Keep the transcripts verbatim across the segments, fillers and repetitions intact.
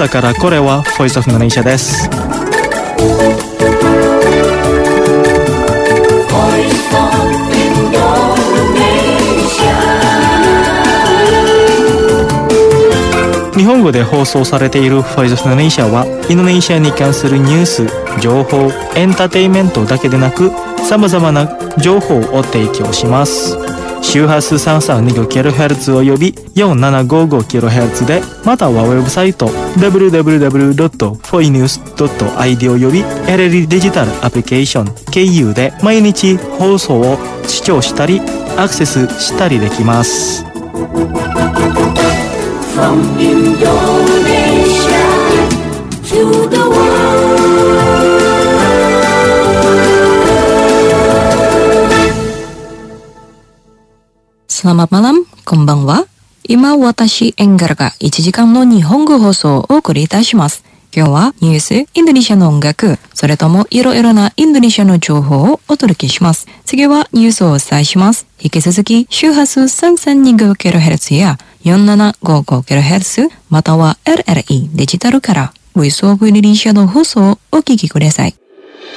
だからこれは Voice of Indonesia です。日本語で放送されている Voice of Indonesia はインドネシアに関するニュース、情報、エンターテインメントだけでなく様々な情報を提供します。周波数 さんさんにごキロヘルツ および よんななごごキロヘルツ で、またはウェブサイト ダブリューダブリューダブリュードットフォイニュースドットアイディー および エルエル デジタルアプリケーション経由で毎日放送を視聴したりアクセスしたりできます。From Indonesia to the world. Selamat malam, konbanwa. 今私エンガルがいちじかんの日本語放送をお送りいたします。今日はニュース、インドネシアの音楽、それともいろいろなインドネシアの情報をお届けします。次はニュースをお伝えします。引き続き周波数 さんさんにごキロヘルツ や よんななごごキロヘルツ または エルエルイー デジタルから Voice of Indonesia の放送をお聞きください。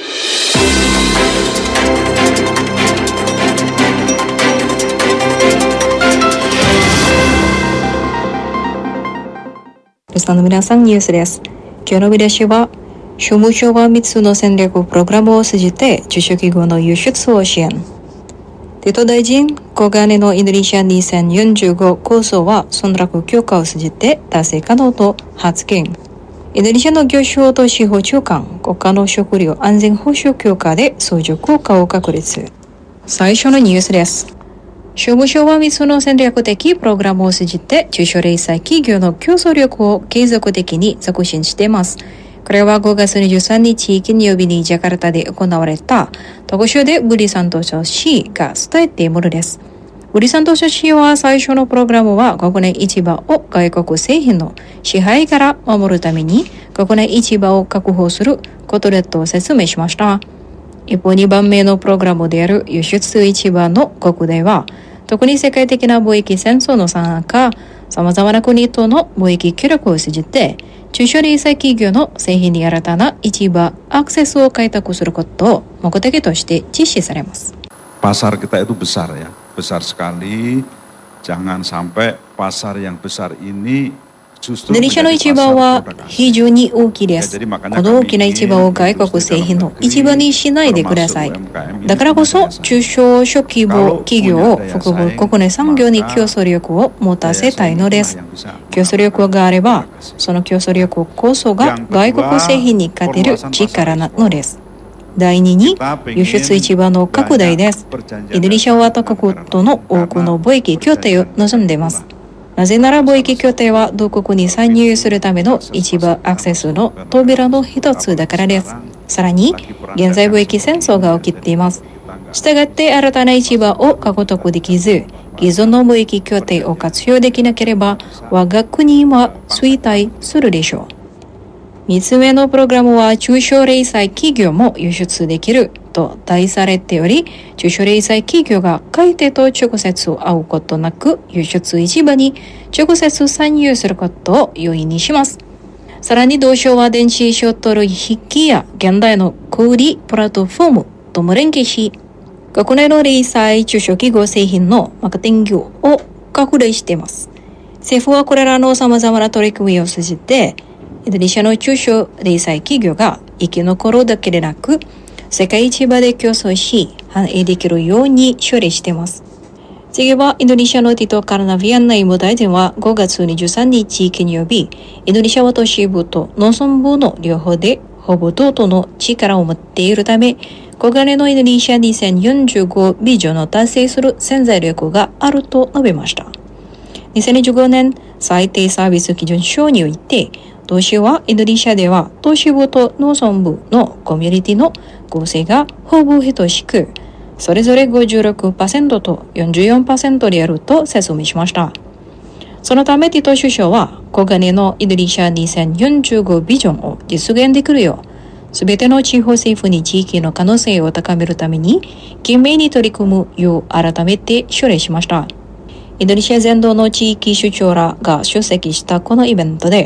リスナーの皆さん、ニュースです。今日の見出しは、商務省はみっつの戦略プログラムを通じて中小企業の輸出を支援。ティト大臣、小金のインドネシアにせんよんじゅうご構想は村落強化を通じて達成可能と発言。インドネシアの業種と司法中間、国家の食料安全保障強化で相乗効果を確立。最初のニュースです。商務省はみっつの戦略的プログラムを通じて中小零細企業の競争力を継続的に促進しています。これはごがつにじゅうさんにち金曜日にジャカルタで行われた特集でブリサントショ氏が伝えているものです。ブリサントショ氏は最初のプログラムは国内市場を外国製品の支配から守るために国内市場を確保することでと説明しました。一方にばんめのプログラムである輸出市場の拡大は特に世界的な貿易戦争のさなか、様々な国との貿易協力を通じて、中小零細企業の製品に新たな市場アクセスを開拓することを目的として実施されます。 Pasar kita itu besar ya, besar sekali. Jangan sampai pasar yang besar ini インドネシアの市場は非常に大きいです。この大きな市場を外国製品の市場にしないでください。だからこそ中小小規模企業を含む国内産業に競争力を持たせたいのです。競争力があれば、その競争力こそが外国製品に勝てる力なのです。だいにに、輸出市場の拡大です。インドネシアは他国との多くの貿易協定を望んでいます。なぜなら貿易協定は同国に参入するための市場アクセスの扉の一つだからです。さらに、現在貿易戦争が起きています。したがって新たな市場を獲得できず、既存の貿易協定を活用できなければ、我が国は衰退するでしょう。みっつめのプログラムは中小零細企業も輸出できると題されており、中小零細企業が買い手と直接会うことなく輸出市場に直接参入することを容易にします。さらに同省は電子ショットル筆記や現代の小売プラットフォームとも連携し、国内の零細中小企業製品のマーケティングを拡大しています。政府はこれらの様々な取り組みを通じて、インドネシアの中小零細企業が生き残るだけでなく、世界市場で競争し、反映できるように処理しています。次は、インドネシアのティト・カルナビアン内務大臣はごがつにじゅうさんにち金曜日、インドネシアは都市部と農村部の両方でほぼ同等の力を持っているため、小金のインドネシアにせんよんじゅうごビジョンを達成する潜在力があると述べました。にせんにじゅうごねん最低サービス基準書において、同市はインドネシアでは都市部と農村部のコミュニティの構成がほぼ等しく、それぞれ ごじゅうろくパーセント と よんじゅうよんパーセント であると説明しました。そのためティト首相は小金のインドネシアにせんよんじゅうごビジョンを実現できるよう、すべての地方政府に地域の可能性を高めるために懸命に取り組むよう改めて奨励しました。インドネシア全土の地域首長らが出席したこのイベントで、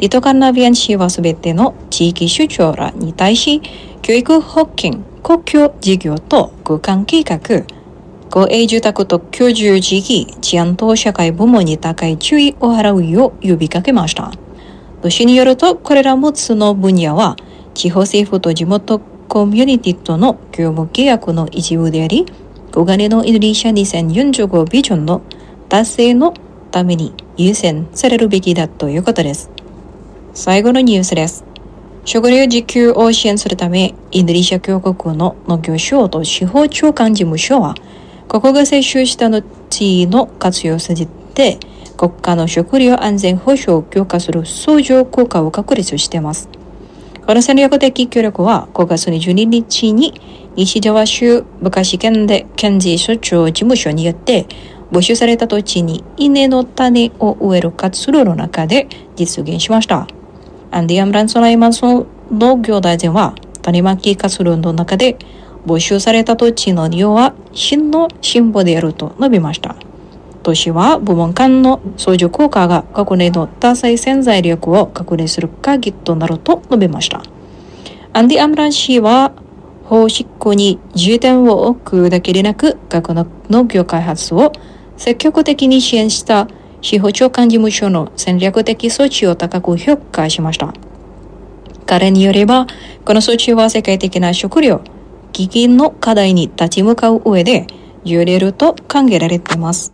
リトカンナビアン市はすべての地域首長らに対し、教育保険、公共事業と空間計画、公営住宅と居住地域、治安と社会部門に高い注意を払うよう呼びかけました。都市によると、これらむつの分野は、地方政府と地元コミュニティとの業務契約の一部であり、黄金のインドネシアにせんよんじゅうごビジョンの達成のために優先されるべきだということです。最後のニュースです。食料自給を支援するため、インドネシア共和国の農業省と司法長官事務所は、ここが接収した後の活用を通じて、国家の食料安全保障を強化する相乗効果を確立しています。この戦略的協力はごがつにじゅうににちに西ジャワ州ブカシ県で県事所長事務所によって募集された土地に稲の種を植える活動の中で実現しました。アンディ・アムラン・ソライマンソ農業大臣は種まき活動の中で募集された土地の利用は真の進歩であると述べました。都市は部門間の相乗効果が国内の多彩潜在力を確認する鍵となると述べました。アンディ・アムラン氏は法執行に重点を置くだけでなく、各の農業開発を積極的に支援した司法長官事務所の戦略的措置を高く評価しました。彼によれば、この措置は世界的な食料危機の課題に立ち向かう上で重要であると考えられています。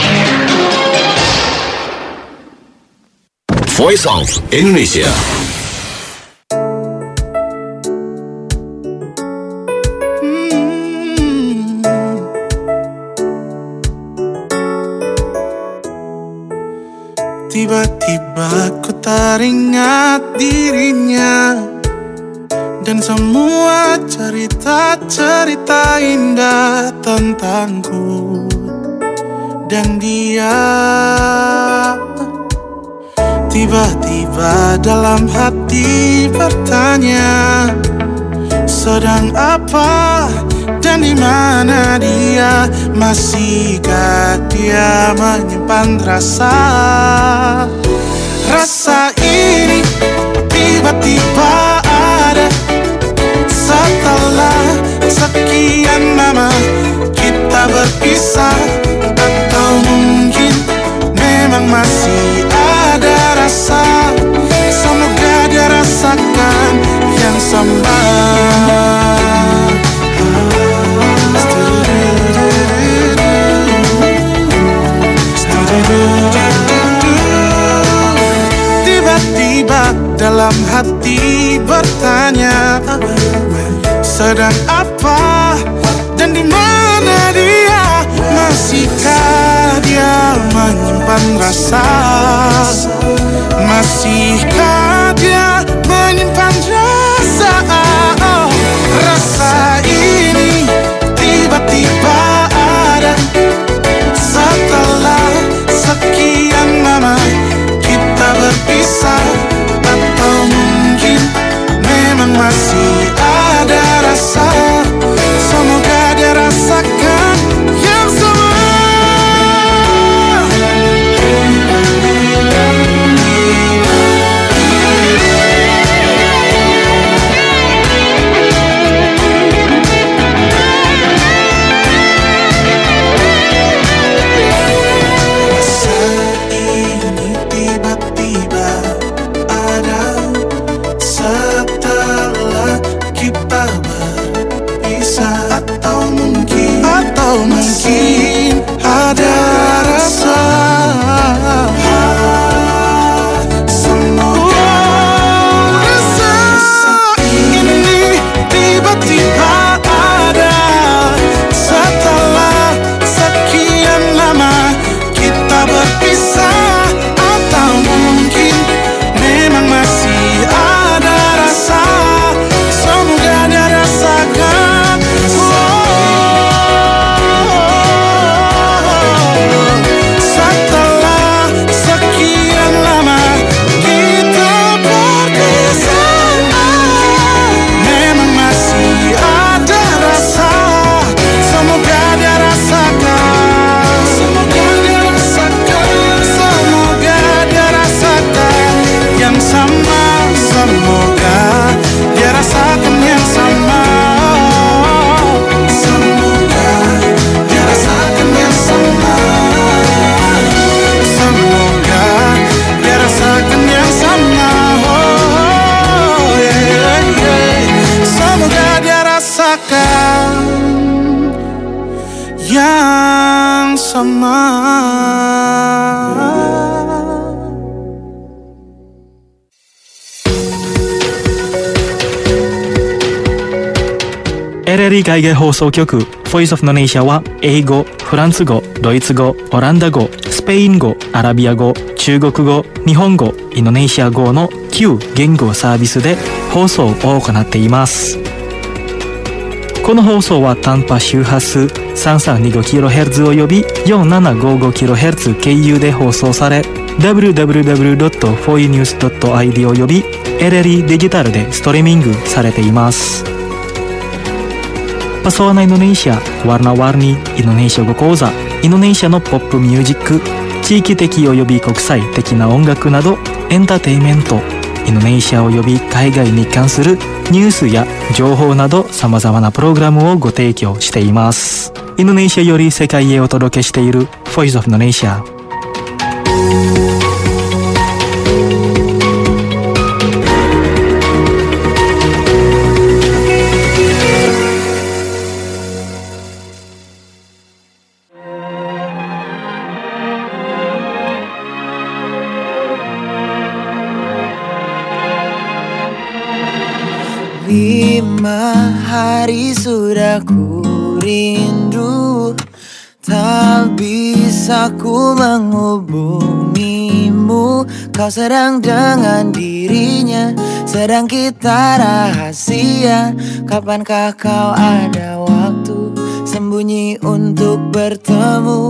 Voice of Indonesia. Tiba-tiba ku teringat dirinya dan semua cerita-cerita indah tentangku dan dia. Tiba-tiba dalam hati bertanya, sedang apa dan di mana dia? Masihkah dia menyimpan rasa? Rasa ini tiba-tiba ada setelah sekian lama kita berpisah. Atau mungkin memang masih ada rasa, semoga dia rasakan yang sama. Tiba-tiba dalam hati bertanya, sedang apa dan di mana dia? Masihkah dia menyimpan rasa? Masihkah dia menyimpan rasa? Oh, rasa ini tiba-tiba ada setelah sekian lama kita berpisah. Atau mungkin memang masih ada rasa, semoga dia rasakan yang sama. rasakan yang sama. エルエルイ 海外放送局 Voice of Indonesia は英語、フランス語、ドイツ語、オランダ語、スペイン語、アラビア語、中国語、日本語、インドネシア語のきゅう言語サービスで放送を行っています。この放送は短波周波数 さんさんにごキロヘルツ および よんななごごキロヘルツ 経由で放送され ダブリューダブリューダブリュードットフォーユーニュースドットアイディー および エルエルイ デジタルでストリーミングされています。Pesona Indonesia, Warna-warni Indonesia語講座、インドネシアのポップミュージック、地域的及び国際的な音楽などエンターテインメント、インドネシア及び海外に関するニュースや情報など様々なプログラムをご提供しています。インドネシアより世界へお届けしている Voice of Indonesia。 Lima hari sudah ku rindu, tak bisa ku menghubungimu. Kau sedang dengan dirinya, sedang kita rahasia. Kapankah kau ada waktu sembunyi untuk bertemu?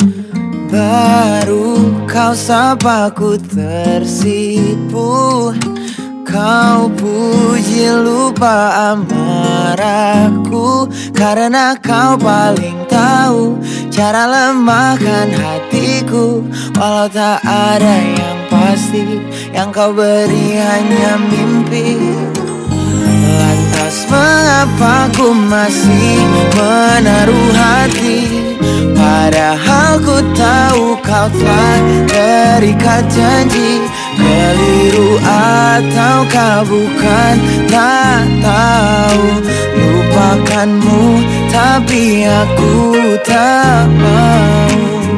Baru kau sapa ku tersipu. Kau puji lupa amarahku, karena kau paling tahu cara lemahkan hatiku. Walau tak ada yang pasti, yang kau beri hanya mimpi. Lantas mengapa ku masih menaruh hati, padahal ku tahu kau telah terikat janji. Keliru ataukah bukan, tak tahu. Lupakanmu tapi aku tak mau.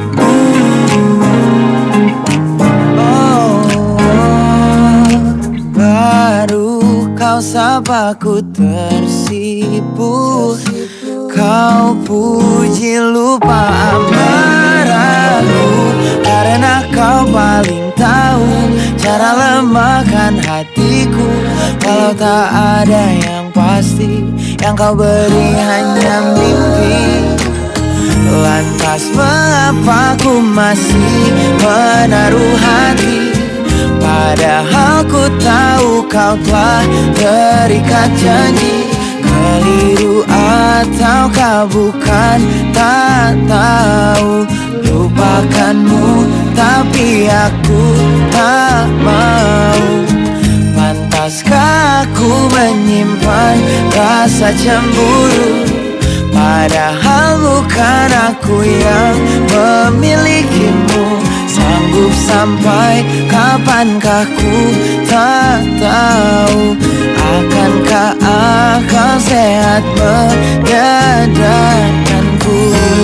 Oh, oh, baru kau sapa ku tersipu. Kau puji lupa amarahku, karena kau paling tahu cara lemahkan hatiku. Walau tak ada yang pasti, yang kau beri hanya mimpi. Lantas mengapa ku masih menaruh hati, padahal ku tahu kau telah terikat janji. Keliru ataukah bukan, tak tahu. Lupakanmu tapi aku tak mau. Pantaskah aku menyimpan rasa cemburu, padahal bukan aku yang memilikimu. Sanggup sampai kapankah ku tak tahu. Akankah akal sehat menyadarkanku?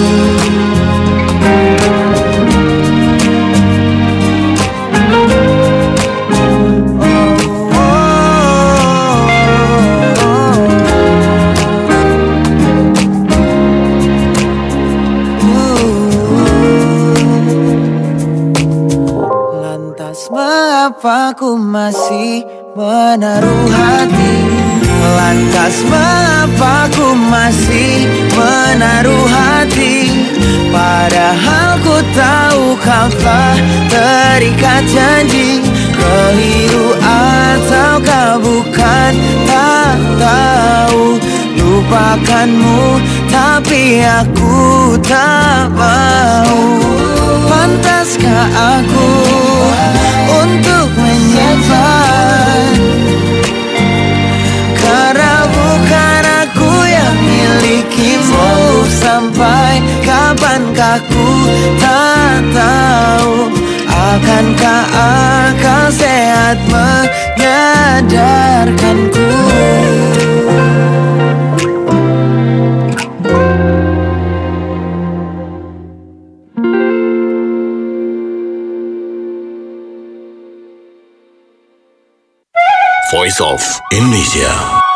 Mengapa ku masih menaruh hati? Lantas mengapa ku masih menaruh hati, padahal ku tahu kau telah terikat janji. Keliru ataukah bukan, tak tahu. Lupakanmu tapi aku tak mau. Pantaskah aku untuk menyimpan, karena bukan aku yang milikimu. Sampai kapankah ku tak tahu. Akankah akal sehat menyadarkanku? Voice of Indonesia.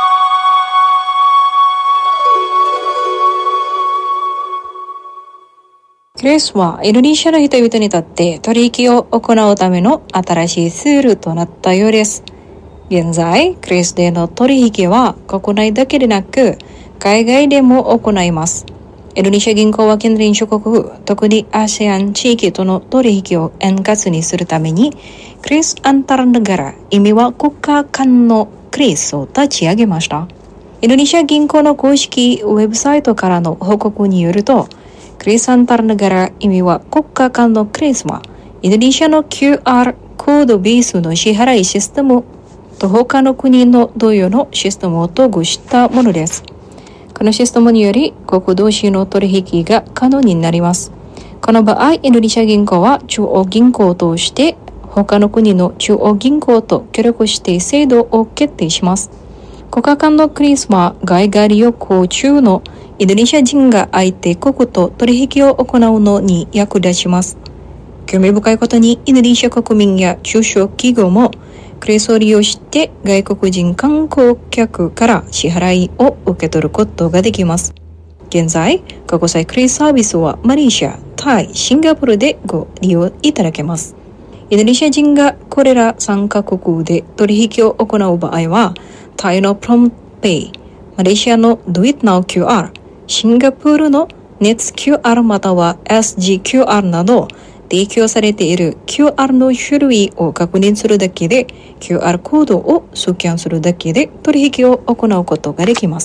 クレスはインドネシアの人々にとって取引を行うための新しいツールとなったようです。現在、クレスでの取引は国内だけでなく海外でも行います。インドネシア銀行は近隣諸国、特に アセアン 地域との取引を円滑にするために、クレスアンタルネガラ、意味は国家間のクレスを立ち上げました。インドネシア銀行の公式ウェブサイトからの報告によると、クレスアンタルネガラ、意味は国家間のクレスは、インドネシアの キューアール コードベースの支払いシステムと他の国の同様のシステムを統合したものです。このシステムにより国同士の取引が可能になります。この場合、インドネシア銀行は中央銀行を通して他の国の中央銀行と協力して制度を決定します。国家間のクレスは海外旅行中のインドネシア人が相手国と取引を行うのに役立ちます。興味深いことにインドネシア国民や中小企業もクレスを利用して外国人観光客から支払いを受け取ることができます。現在、国際クレスサービスはマレーシア、タイ、シンガポールでご利用いただけます。インドネシア人がこれらさんカ国で取引を行う場合は、タイのプロンペイ、マレーシアの Do It Now キューアール、シンガポールの Nets キューアール または エスジー キューアール など、提供されている キューアール の種類を確認するだけで キューアール コードをスキャンするだけで取引を行うことができます。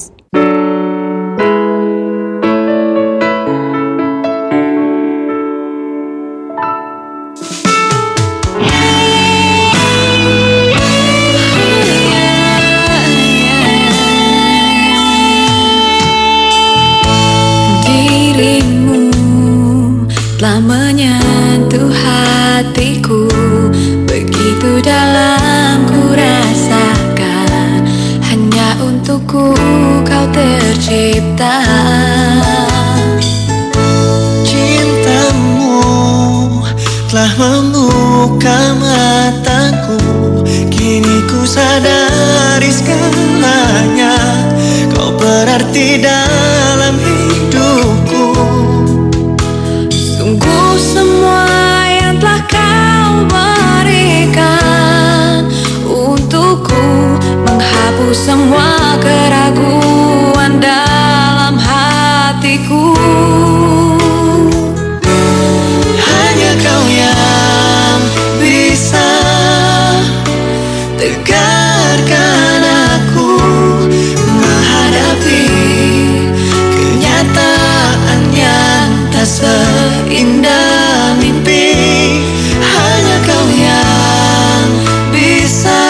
Dirimu telah menyentuh hatiku, begitu dalam ku rasakan, hanya untukku kau tercipta. Cintamu telah membuka mataku, kini ku sadari segalanya, kau berarti dalam hidupku. Sungguh semua yang telah kau berikan untukku, menghapus semua keraguan dalam hatiku. Hanya kau yang bisa tegarkan aku menghadapi kenyataan yang tak seindah mimpi. Hanya kau yang bisa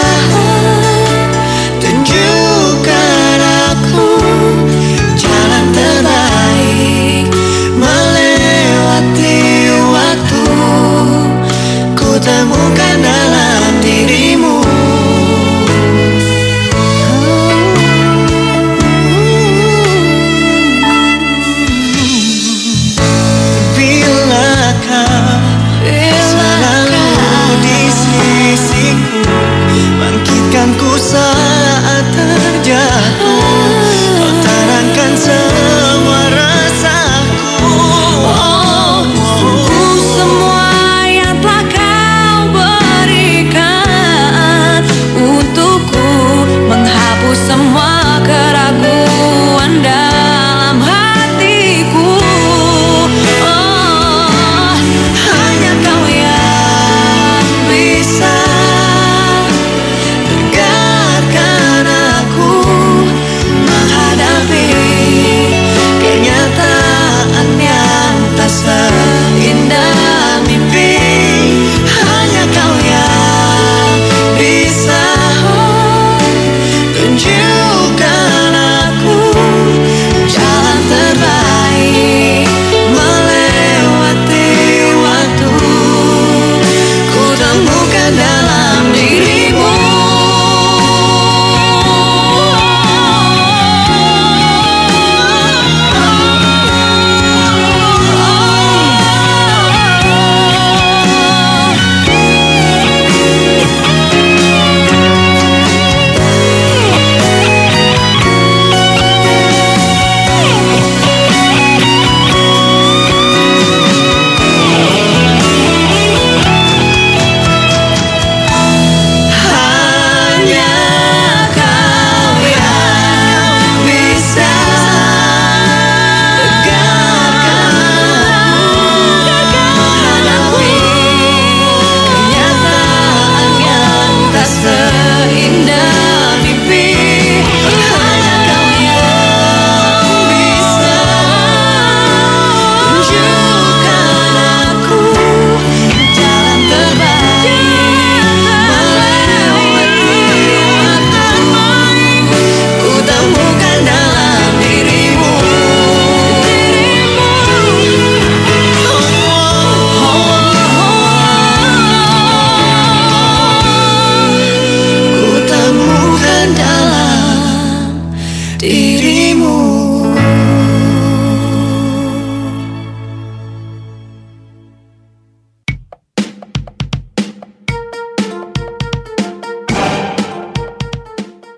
tunjukkan aku jalan terbaik melewati waktu ku temukan dalam dirimu. Bila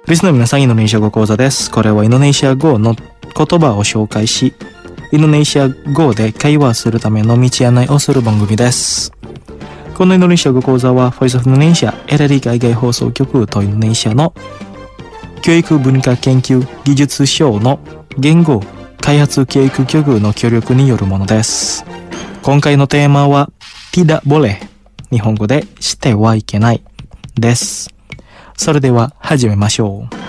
リスナーの皆さん、インドネシア語講座です。これはインドネシア語の言葉を紹介し、インドネシア語で会話するための道案内をする番組です。このインドネシア語講座は Voice of Indonesia エラリ海外放送局とインドネシアの教育文化研究技術省の言語開発教育局の協力によるものです。今回のテーマは tidak boleh、 日本語でしてはいけないです。それでは始めましょう。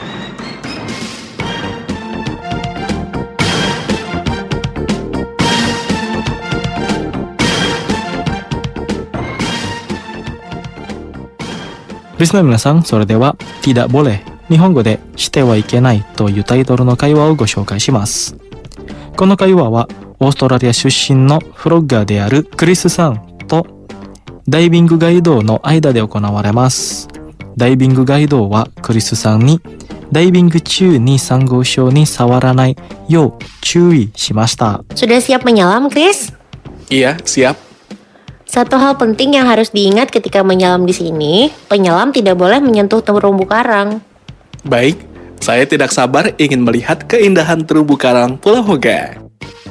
リスナーの皆さん、それでは tidak boleh、 日本語でしてはいけないというタイトルの会話をご紹介します。この会話はオーストラリア出身のフロッガーであるクリスさんとダイビングガイドの間で行われます。ダイビングガイドはクリスさんにダイビング中にサンゴ礁に触らないよう注意しました。 Sudah siap menyelam, Chris? Iya, siap. Satu hal penting yang harus diingat ketika menyelam di sini, penyelam tidak boleh menyentuh terumbu karang. Baik, saya tidak sabar ingin melihat keindahan terumbu karang Pulau Hoga.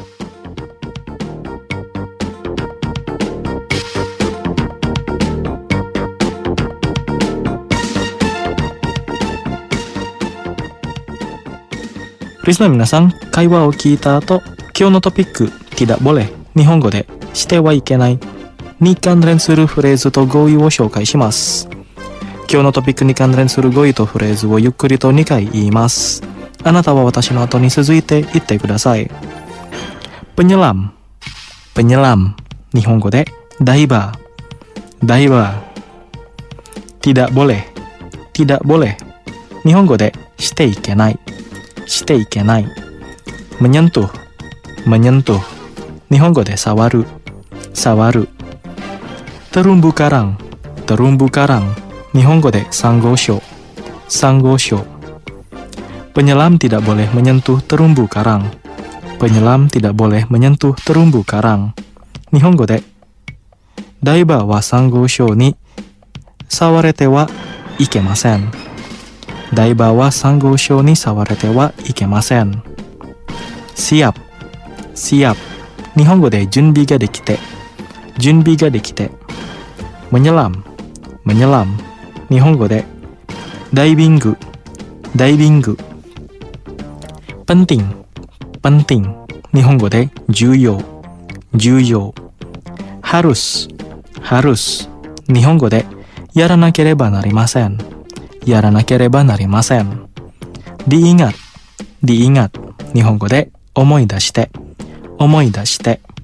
Listener 皆さん、会話を聞いた後、今日のトピック tidak boleh、 日本語でしてはいけないに関連するフレーズと語彙を紹介します。今日のトピックに関連する語彙とフレーズをゆっくりとにかい言います。あなたは私の後に続いて言ってください。penyelam、penyelam、日本語でダイバー、ダイバー。tidak boleh、tidak boleh、日本語でしていけない、していけない。menyentuh、menyentuh、日本語で触る、触る。terumbu karang、terumbu karang、日本語でサンゴ礁、サンゴ礁。penyelam tidak boleh menyentuh terumbu karang、penyelam tidak boleh menyentuh terumbu karang、日本語でダイバーはサンゴ礁に触れてはいけません。ダイバーはサンゴ礁に触れてはいけません。siap、siap、日本語で準備ができて、準備ができて。menyelam、menyelam、日本語でダイビング、ダイビング。penting、penting、日本語で重要、重要。harus、harus、日本語でやらなければなりません、やらなければなりません。diingat、diingat、日本語で思い出して、思い出して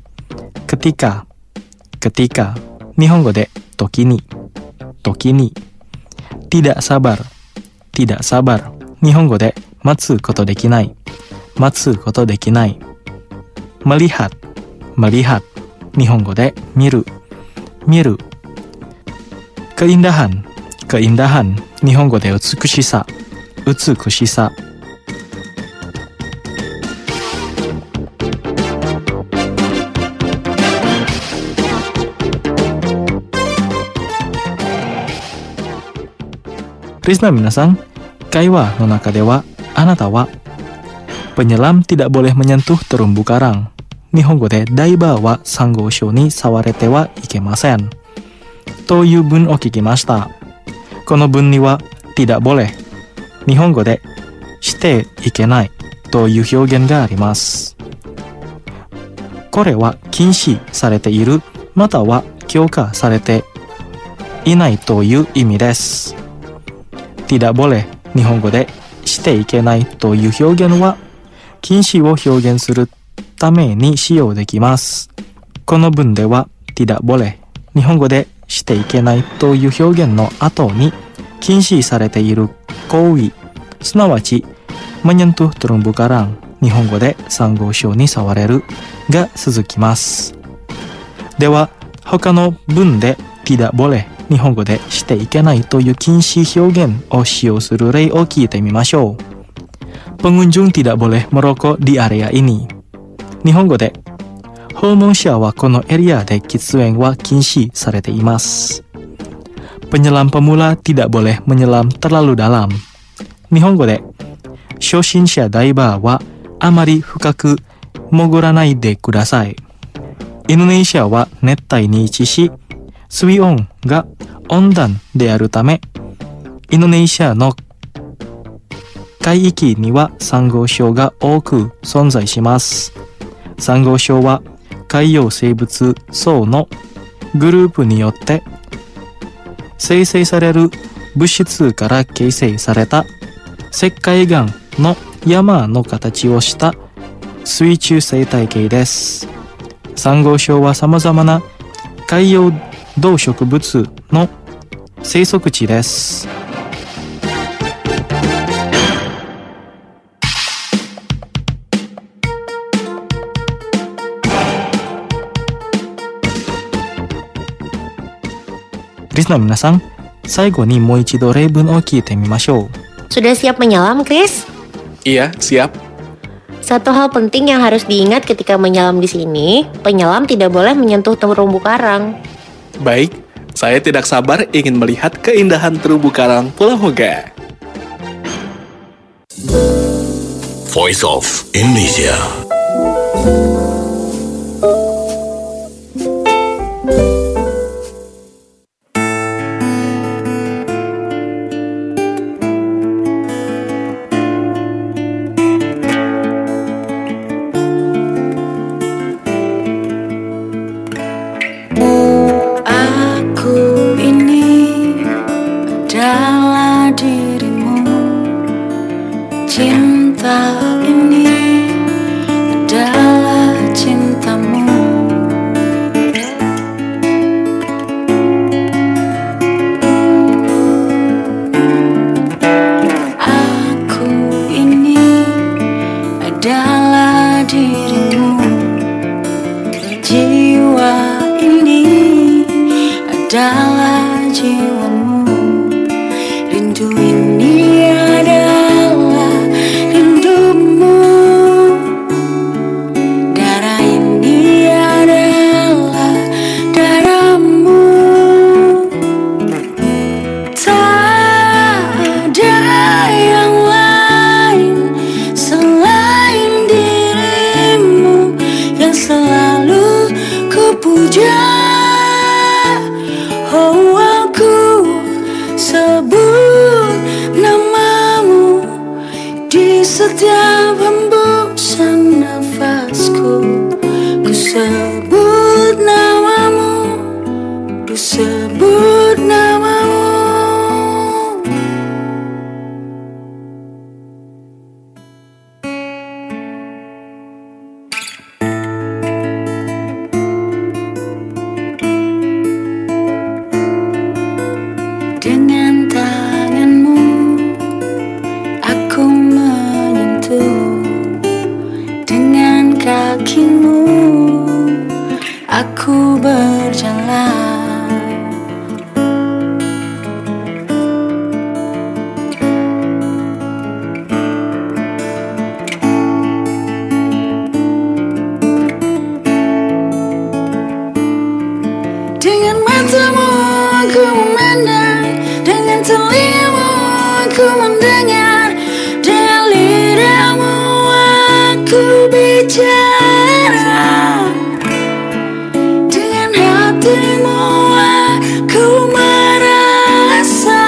。ketika、ketika、日本語で時に、時に。tidak sabar、tidak sabar、日本語で待つことできない、待つことできない。melihat、melihat、日本語で見る、見る。keindahan、keindahan、日本語で美しさ、美しさ。リスナーの皆さん、会話の中ではあなたはpenyelam tidak boleh menyentuh terumbu karang、日本語でダイバーはサンゴ礁に触れてはいけませんという文を聞きました。この文には tidak boleh、日本語でしていけないという表現があります。これは禁止されている、または強化されていないという意味です。tidak boleh、日本語でしていけないという表現は禁止を表現するために使用できます。この文では tidak boleh、日本語でしていけないという表現の後に禁止されている行為、すなわちmenyentuh terumbu karang、日本語でサンゴ礁に触れるが続きます。では他の文で tidak boleh、日本語でしていけないという禁止表現を使用する例を聞いてみましょう。pengunjung tidak boleh merokok di area ini、日本語で訪問者はこのエリアで喫煙は禁止されています。penyelam pemula tidak boleh menyelam terlalu dalam、 日本語で初心者ダイバーはあまり深く潜らないでください。インドネシアは熱帯に位置し、水温が温暖であるため、インドネシアの海域にはサンゴ礁が多く存在します。サンゴ礁は海洋生物層のグループによって生成される物質から形成された石灰岩の山の形をした水中生態系です。サンゴ礁は様々な海洋動植物の生息地です。リスナーの皆さん、最後にもう一度例文を聞いてみましょう。 Sudah siap menyelam, Chris? Iya, siap. Satu hal penting yang harus diingat ketika menyelam di sini, penyelam tidak boleh menyentuh terumbu karang. Baik, saya tidak sabar ingin melihat keindahan terumbu karang Pulau Hoga. Voice of Indonesia. Setiap hembusan nafasku, ku sebut namamu, ku sebut namamu. Dengan tanganmu aku menyentuh, dengan kakimu aku berjalan. Dengan matamu aku memandang, dengan telingamu aku mendengar, dengan lidahmu aku bicara, dengan hatimu aku merasa.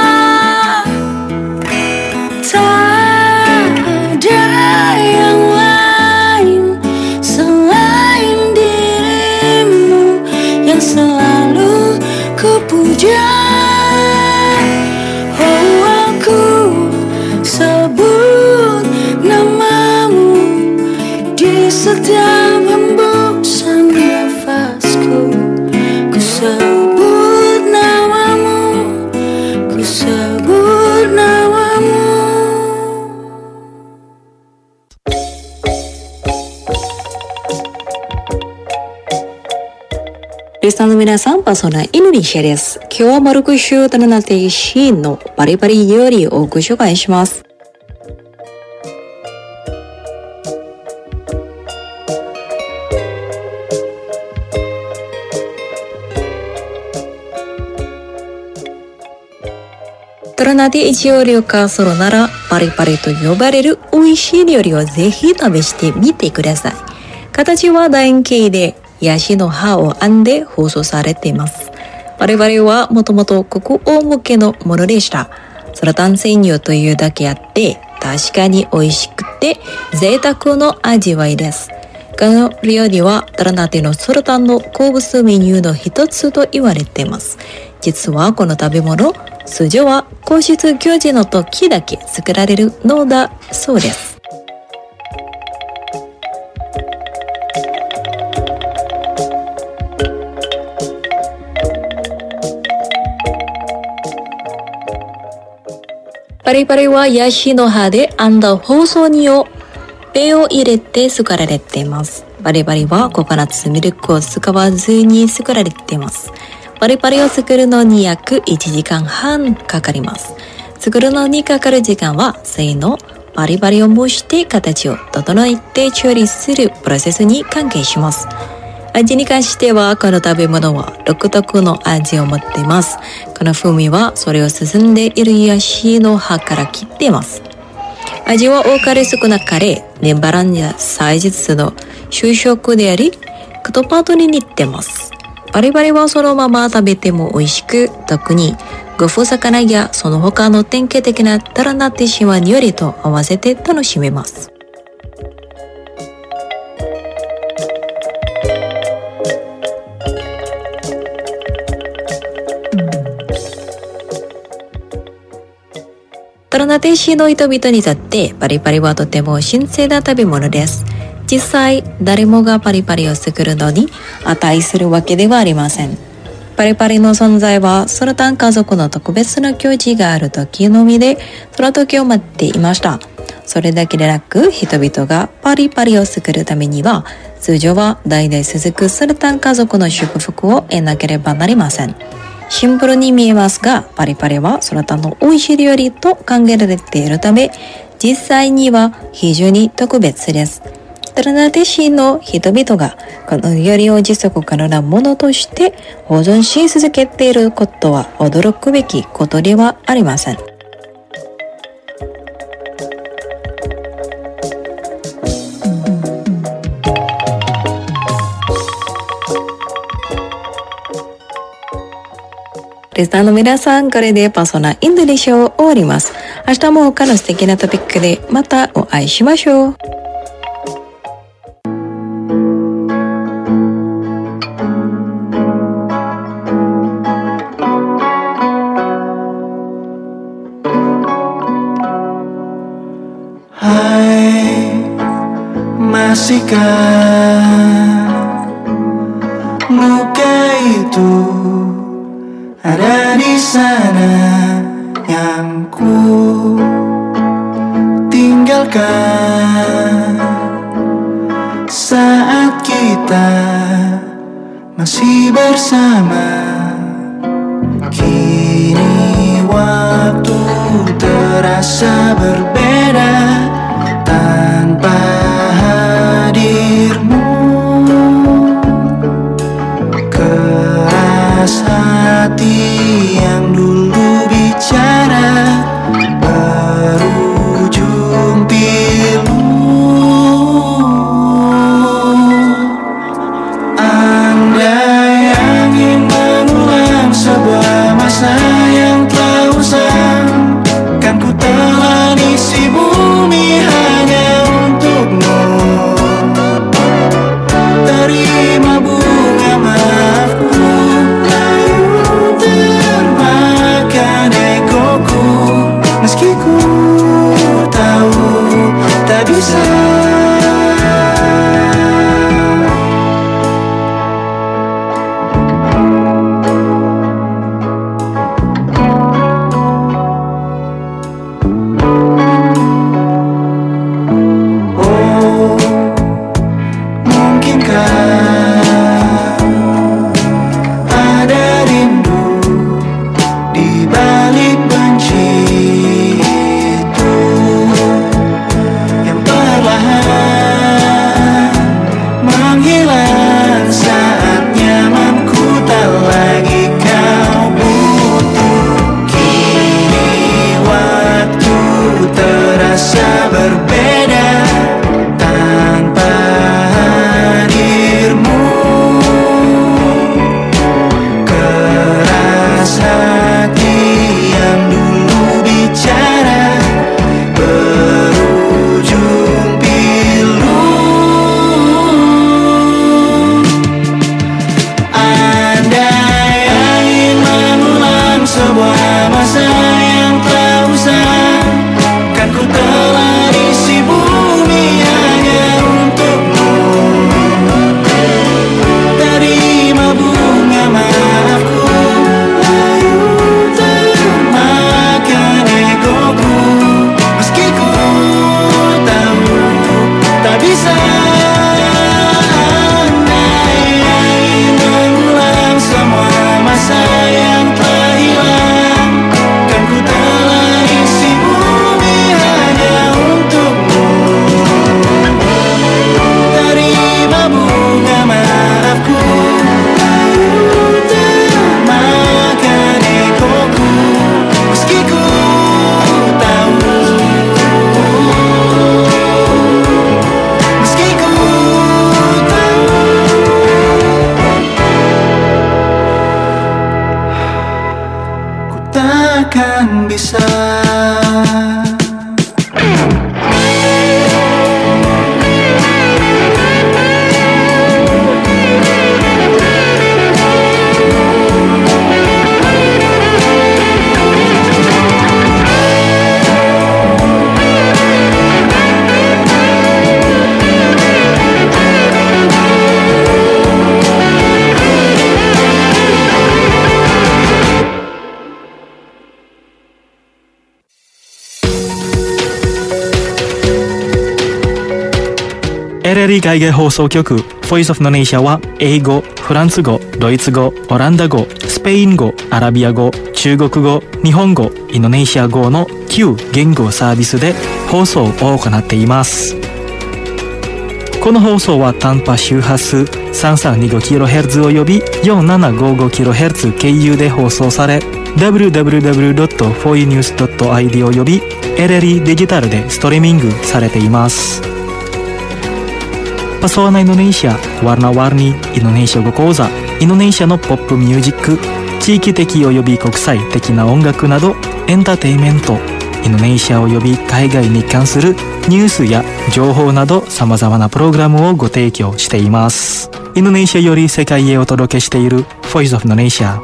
Tak ada yang lain selain dirimu yang selalu ku puja. Oh, aku sebut namamu di setiap hembusan nafasku, ku sebut namamu, ku sebut namamu. リスナーの皆さん、パーソナインドネシアです。今日はマルク州タナナテイシーンのバリバリ料理をご紹介します。 トラナで一応料化するならパリパリと呼ばれる美味しい料理をぜひ試してみてください。形は楕円形でヤシの葉を編んで包装されています。我々はもともと国王向けのものでした。サラタン専用というだけあって確かに美味しくて贅沢の味わいです。この料理はタラナテのサラタンの好物メニューの一つと言われています。実はこの食べ物、通常は皇室行事の時だけ作られるのだそうです。パリパリはヤシの葉で編んだ包装にをペンを入れて作られています。パリパリはココナッツミルクを使わずに作られています。パリパリを作るのに約いちじかんはんかかります。作るのにかかる時間は水のパリパリを蒸して形を整えて調理するプロセスに関係します。味に関してはこの食べ物は独特の味を持っています。この風味はそれを進んでいるヤシの葉から来ています。味は多かれ少なかれ年バランや祭日の主食でありクトパートに似ています。パリパリはそのまま食べても美味しく、特にゴフ魚やその他の典型的なタラナテ島料理と合わせて楽しめます。タラナテ市の人々にとってパリパリはとても新鮮な食べ物です。実際誰もがパリパリを作るのに値するわけではありません。パリパリの存在はサラタン家族の特別な行事がある時のみでその時を待っていました。それだけでなく人々がパリパリを作るためには通常は代々続くサラタン家族の祝福を得なければなりません。シンプルに見えますがパリパリはサラタンの美味しい料理と考えられているため実際には非常に特別です。タラナテ市の人々がこの料理を持続可能なものとして保存し続けていることは驚くべきことではありません。リスナーの皆さん、これでパーソナインドネシアを終わります。明日も他の素敵なトピックでまたお会いしましょう。 Hai, masihkah luka itu ada di sana yang ku tinggalkan saat kita masih bersama. Kini waktu terasa berbeda tanpa hadirmu. Keras hati yang dulu bicara berujung pilu. Andai angin mengulang sebuah masa yang telah usang, kan ku telah isi bumi エルエルイ 海外放送局 Voice of Indonesia は英語、フランス語、ドイツ語、オランダ語、スペイン語、アラビア語、中国語、日本語、インドネシア語のきゅう言語サービスで放送を行っています。この放送は短波周波数 さんさんにごキロヘルツ および よんななごごキロヘルツ 経由で放送され ダブリューダブリューダブリュードットフォーイーニュースドットアイディー および エルエルイ デジタルでストリーミングされています。パソワナインドネシア、ワーナワーニインドネシア語講座、インドネシアのポップミュージック、地域的および国際的な音楽などエンターテインメント、インドネシアおよび海外に関するニュースや情報など様々なプログラムをご提供しています。インドネシアより世界へお届けしている Voice of Indonesia。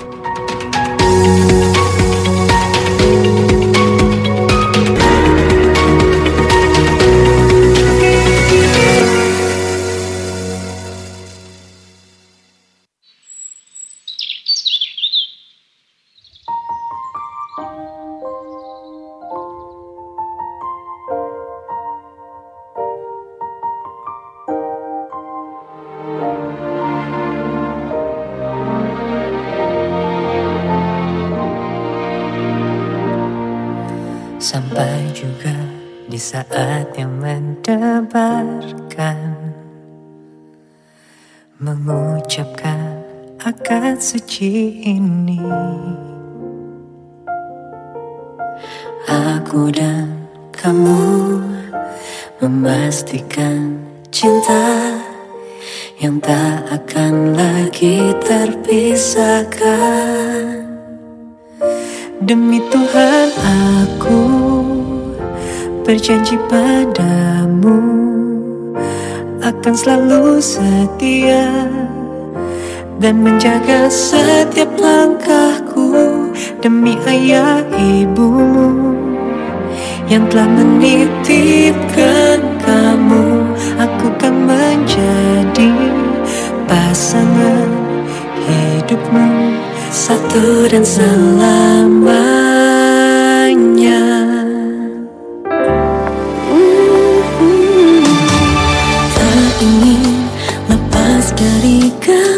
Sampai juga di saat yang mendebarkan, mengucapkan akad suci ini, aku dan kamu memastikan cinta yang tak akan lagi terpisahkan. Demi Tuhan aku berjanji padamu akan selalu setia dan menjaga setiap langkahku. Demi ayah ibumu yang telah menitipkan kamu, aku kan menjadi pasangan hidupmu satu dan selamanya. Mm-hmm. Tak ingin lepas dari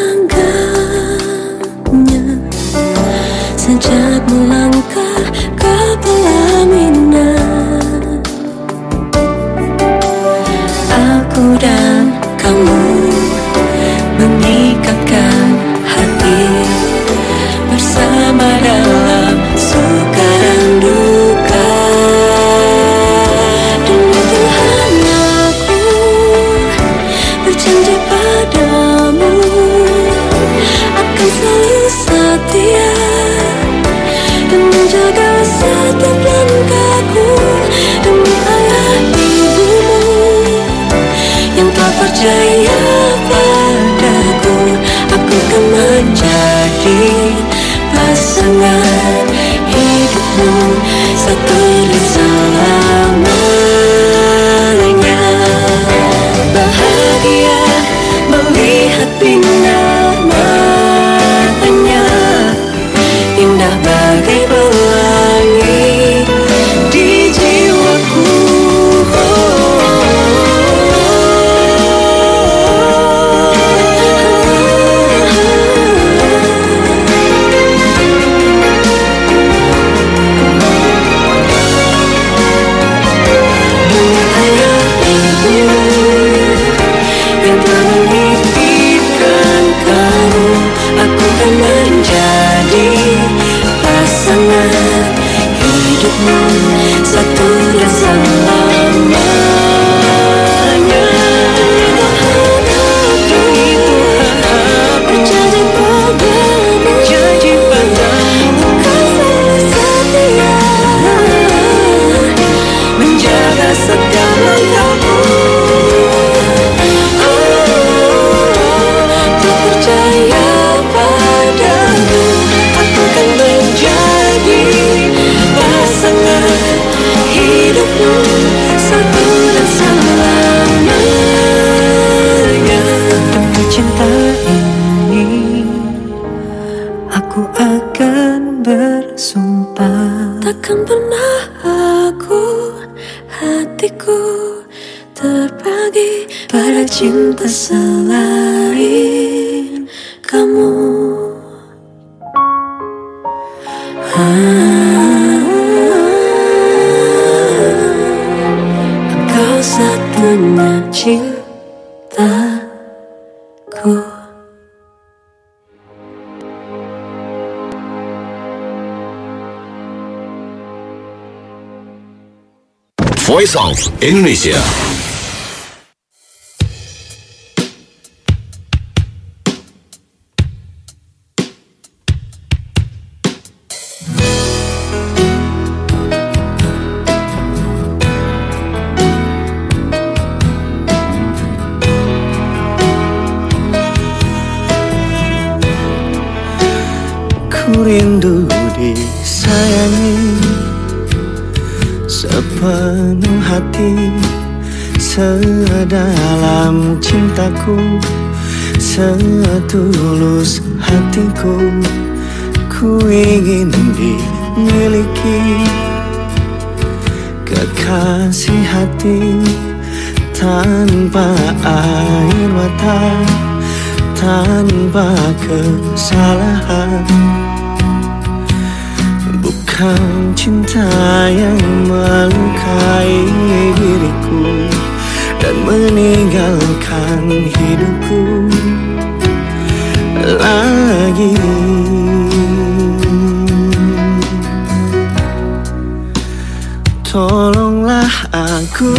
genggamnya sejak melangkah ke pelaminan. Aku dan kamu mengikatkan hati bersama dalam suka dan duka. Demi Tuhan aku berjanji padamu akan selalu setia dan menjaga setiap langkahku. Demi ayah ibumu yang telah percaya padaku, aku akan menjadi pasangan hidupmu satu dan selamanya. Bahagia melihat binar matanya, indah bagai pelangi di jiwaku. Satu dan selamanya. Demi Tuhan aku berjanji padamu, berjanji padamu akan selalu setia menjaga setiap langkahku. Tak percaya padamu, aku akan menjadi pasangan hidupmu satu dan selamanya. Demi cinta ini aku akan bersumpah, takkan pernah aku hatiku terbagi pada cinta selain kamu. Ah, engkau satunya cintaku. Voice of Indonesia. Ku rindu disayangi sepenuh hati, sedalam cintaku, setulus hatiku. Ku ingin dimiliki kekasih hati tanpa air mata, tanpa kesalahan. Bukan cinta yang melukai diriku dan meninggalkan hidupku lagi. Tolonglah aku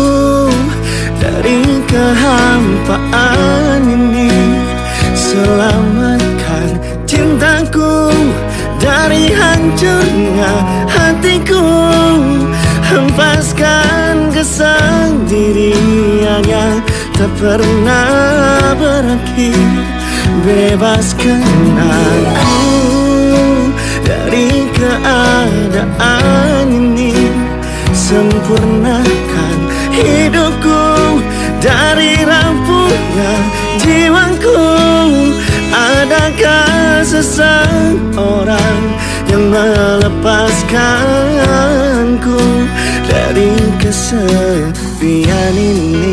dari kehampaan ini, selamatkan cintaku dari hancurnya hatiku. Hempaskan kesendirian yang tak pernah berakhir. Bebaskan aku dari keadaan ini, sempurnakan hidupku dari rapuhnya jiwaku. Adakah seseorang yang melepaskanku dari kesepian ini?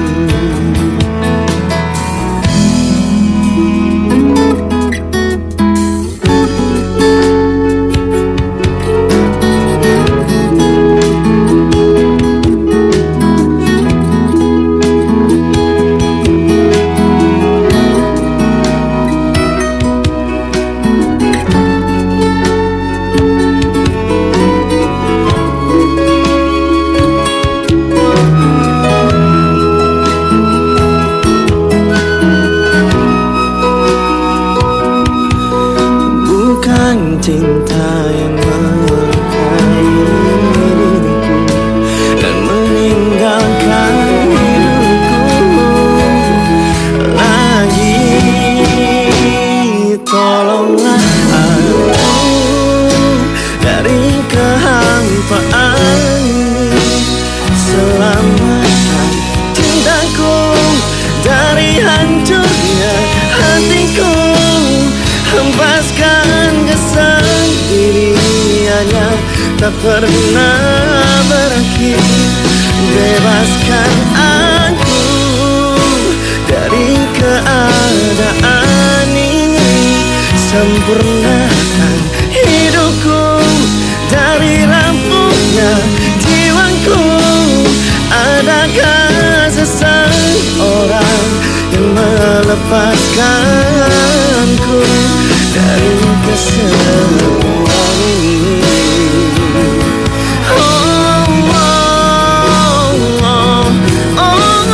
Cinta yang melukai diriku dan meninggalkan hidupku lagi. Tolonglah aku dari kehampaan ini, selamatkan cintaku dari hancurnya hatiku. Hempaskan kesendiriannya tak pernah berakhir. Bebaskan aku dari keadaan ini, sempurnakan hidupku dari rapuhnya jiwaku. Adakah seseorang yang melepaskanku dari kesepian ini? Oh, oh, oh, oh, oh,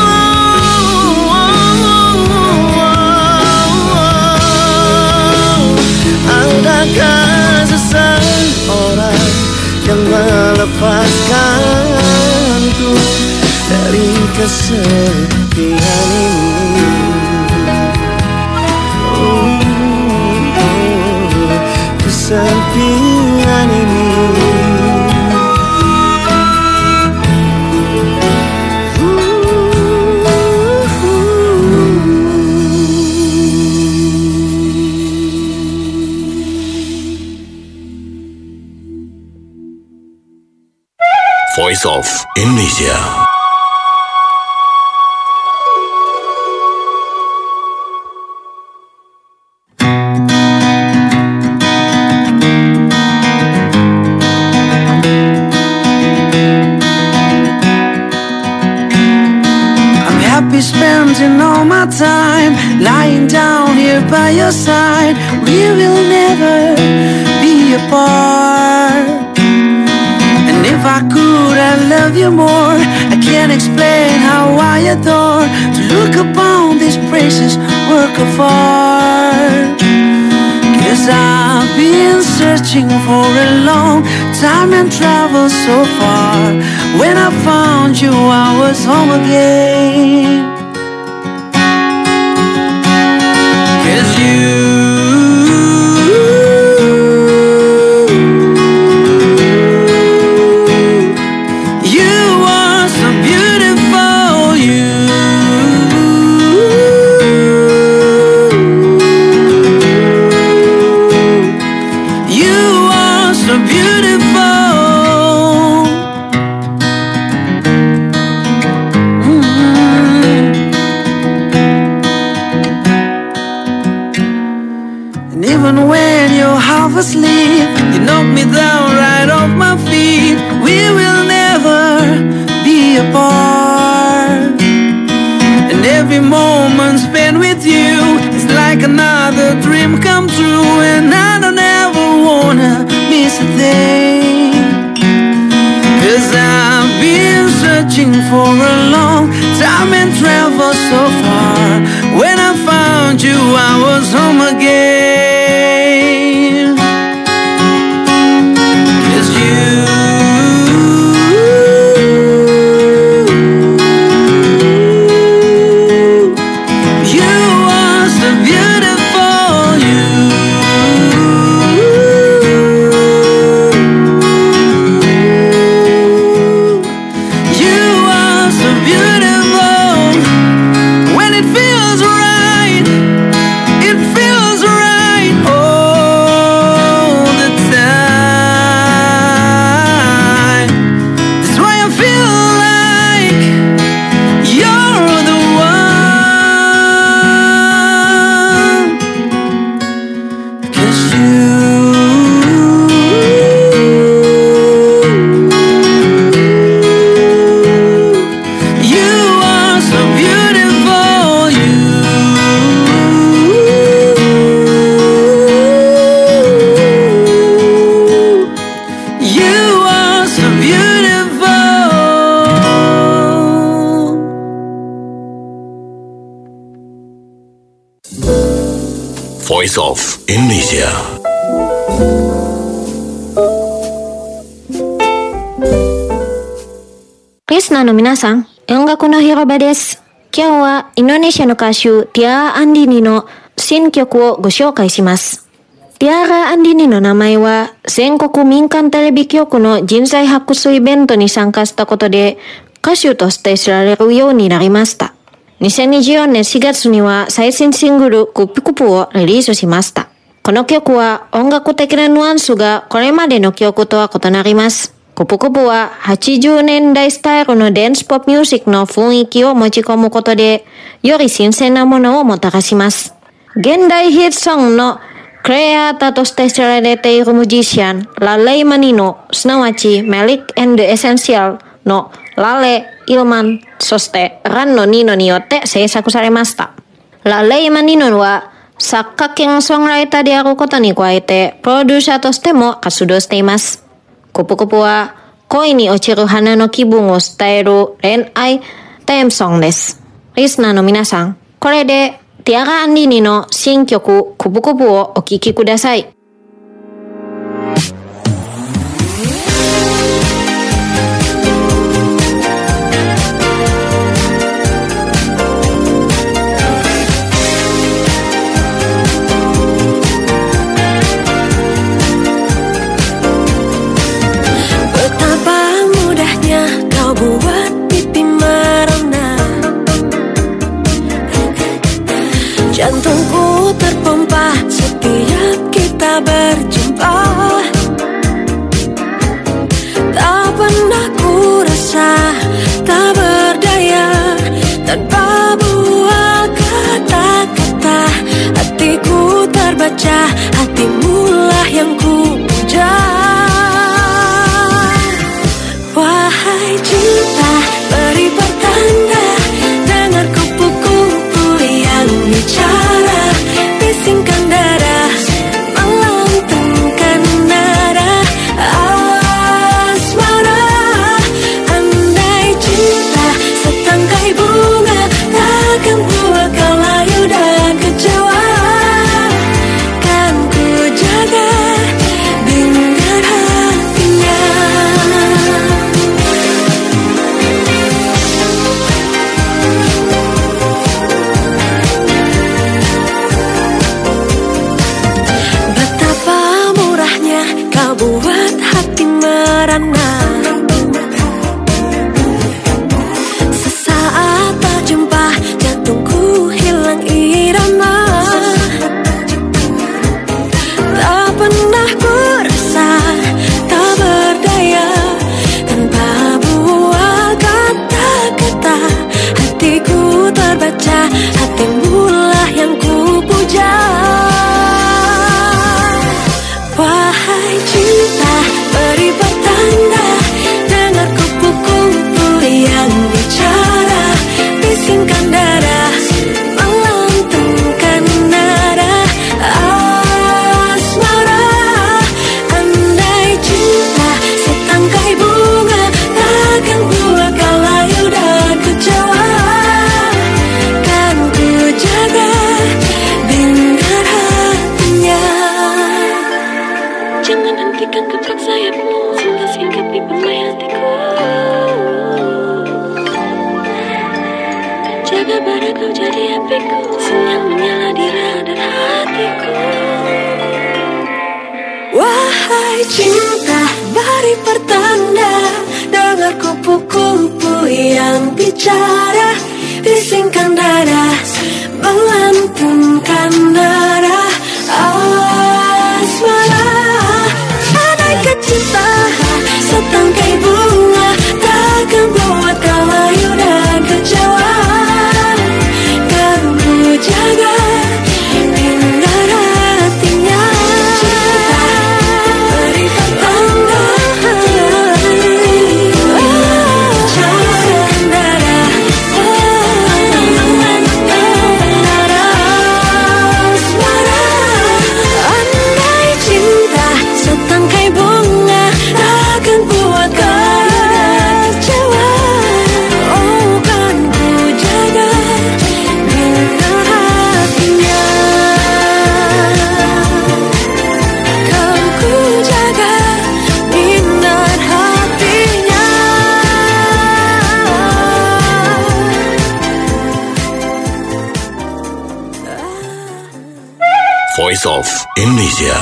oh. Adakah seseorang yang melepaskanku dari kesepian ini? Kesepian ini. Voice of Indonesia. spending all my time lying down here by your side. We will never be apart. And if I could, I'd love you more. I can't explain how I adore to look upon this precious work of art. Cause I've been searching for a long time and traveled so far. When I found you, I was home again. Cause you asleep, you knock me down right off my feet. We will never be apart. And every moment spent with you is like another dream come true. And I don't ever wanna miss a thing. Cause I've been searching for a long time and traveled so far. When I found you, I was home again. Voice of Indonesia. Listenerの皆さん、音楽の広場です。今日はインドネシアの歌手ティアラ・アンディニの新曲をご紹介します。ティアラ・アンディニの名前は全国民間テレビ局の人材発掘イベントに参加したことで歌手として知られるようになりました。にせんにじゅうよねんしがつには最新シングルクプクプをリリースしました。この曲は音楽的なニュアンスがこれまでの曲とは異なります。クプクプははちじゅうねんだいスタイルのダンスポップミュージックの雰囲気を持ち込むことでより新鮮なものをもたらします。現代ヒットソングのクリエイターとして知られているミュージシャンラレイマニノ、すなわちメリック&エッセンシャルのラレ、イルマン、そしてランのニノによって制作されました。ラレイマニノは作家兼ソングライターであることに加えてプロデューサーとしても活動しています。クプクプは恋に落ちる花の気分を伝える恋愛テーマソングです。リスナーの皆さん、これでティアラ・アンディニの新曲クプクプをお聴きください。 Jantungku terpompa setiap kita jadi apiku, sinyal menyala di radar hatiku. Wahai cinta, beri pertanda, dengar kupu-kupu yang bicara, bisingkan dada, melantunkan nada asmara. Andai cinta setangkai bunga takkan buat kau layu dan kecewa, kan ku jaga indah hatinya. Cinta beri pertanda, bisingkan dada, nada asmara. Andai cinta setangkai bunga takkan buat kau kecewa, oh kan ku jaga indah hatinya, kan ku jaga indah hatinya. Voice of Indonesia.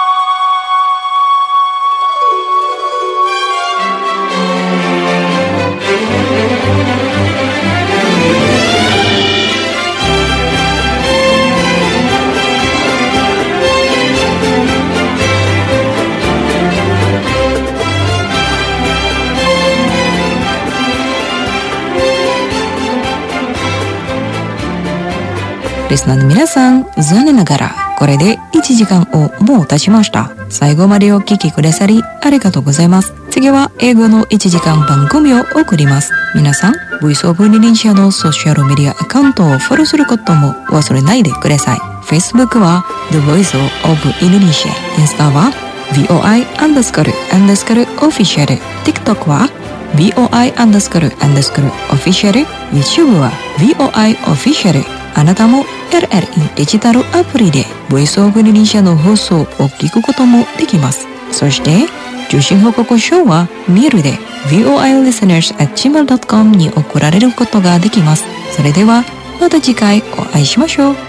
リスナーの皆さん、残念ながらこれでいちじかんをもう経ちました。最後までお聞きくださりありがとうございます。次は英語のいちじかん番組を送ります。皆さん、Voice of Indonesia のソーシャルメディアアカウントをフォローすることも忘れないでください。Facebook は The Voice of Indonesia、インスタは ブイオーアイ アンダースコールアンダースコールオフィシャル、TikTok は ブイオーアイ アンダースコールアンダースコールオフィシャル、YouTube は ブイオーアイ オフィシャル。あなたも エルエルイー デジタルアプリで Voice of Indonesia の放送を聞くこともできます。そして受信報告書はメールで ブイオーアイ リスナーズ アット ジーメール ドット コム に送られることができます。それではまた次回お会いしましょう。